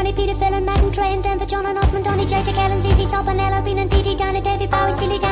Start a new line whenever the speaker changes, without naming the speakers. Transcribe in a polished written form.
Danny, Peter, Phil and Madden, Trey and Denver, John and Osmond, Donny, JJ, Kellen, ZZ Top and Ella, Bean and DD, Danny, David, Bowie, Steely Dan.